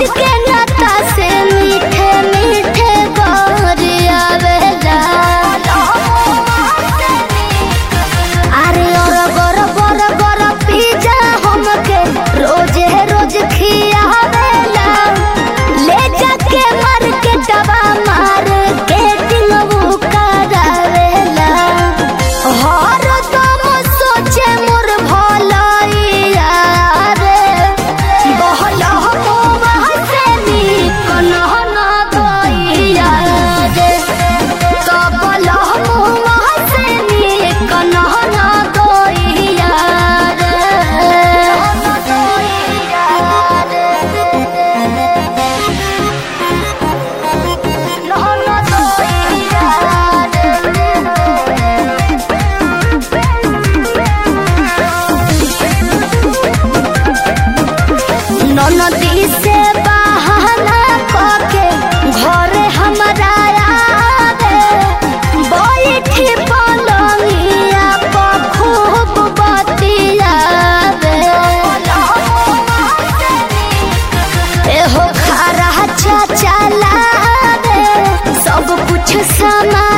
के नाता से मीठे मीठे गोरिया बेला अरे और गोर गोर गोर पिज्जा हमके रोजे रोज खियावेला ले जाके मार के दवा मार के दिलवू करावेला हर दम सोचे मोर भलाइया रे बहला मुआ से निकल ना गइया रे कबला मुआ से निकल ना गइया नदी से बहाना करके घरे हमरा आवे बैठी पलंगिया पर खूब बतियावे एहो खरा चाचा लावे सब कुछ समा